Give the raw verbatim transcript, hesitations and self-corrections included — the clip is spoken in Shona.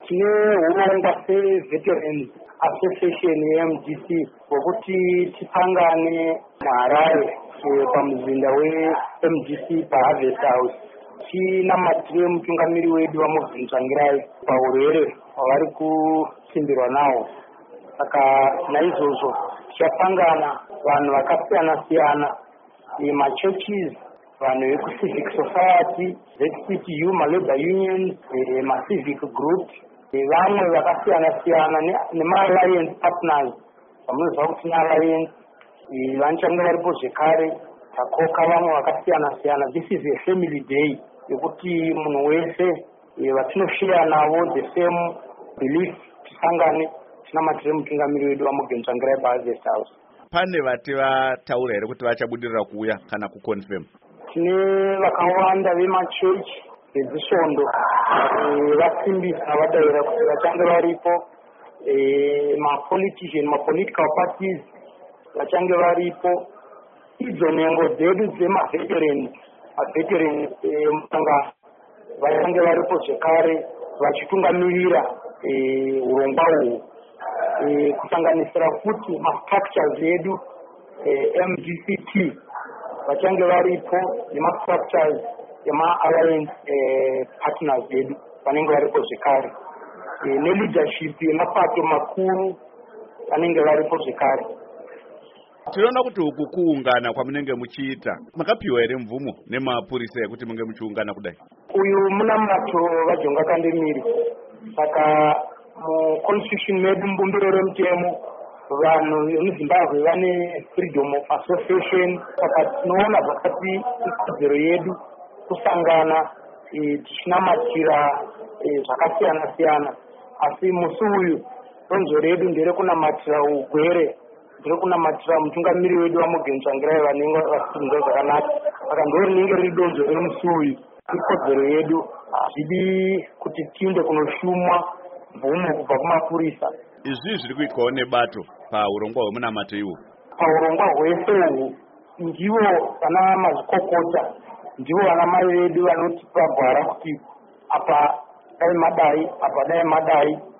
tine urongwa seveterans association yeM D C wokuti tisangane muHarare pamuzinda weM D C paHarvest House tinamatire mutungamiri wedu waMugenzvangirai paurwere hwavari kusimbirwa nawo. Saka naizvozvo tichapangana vanhu vakasiyana siyana, machurches, vanhu vekucivic society, Z C T U, malabor unions, macivic groups, vamwe vakasiyana siyana nemaalliance partners. Vamunoziva kuti alliance vanichange varipo zvekare takoka vamwe vakasiyana siyana. This is a family day yekuti munhu wese vatinoshare navo the same belief tisangane tinamatire mutungamiri wedu waMugenzvangirai paHarvest House. Pane vati vataura here kuti vachabudirira kuuya kana kuconfirm? Tine vakawanda vemachechi edzisvondo vasimbisa vadaira kuti vachange varipo, mapolitician mapolitical parties vachange varipo, idzo nhengo dzedu dzemaveterans maveterans emusangano vachange varipo zvekare vachitungamirira urongwa uhu, kusanganisira futi mastructures edu M D C T vachange varipo nemastructures ema-alliance partners edu vanenge varipo zvekare, neleadership yemapato makuru vanenge varipo zvekare. Tinoona kuti uku kuungana kwamunenge muchiita makapiwa here mvumo nemapurisa yekuti munge muchiungana kudai? Uyu munamato vajonga kandemiri, saka muconstitution medu mbumbiro remutemo vanhu vemuZimbabwe vane freedom of association. Saka tinoona zvakati ikodzero yedu kusangana tichinamatira zvakasiyana siyana, asi musi uyu donzvo redu nderekunamatira ugwere, nderekunamatira mutungamiri wedu waMugenzvangirai vanenge vasunga zvakanaka. Saka ndorinenge riri donzvo remusi uyu, ikodzero yedu, hazvidi kuti tiinde kunoshumwa mvumo kubva kumapurisa. Izvi zviri kuitwawo nebato paurongwa hwemunamato iwo? Paurongwa hwese uhu ndivo vana mazvikokota, ndivo vana mai vedu vanotipa gwara kuti apa dai madai apa dai madai.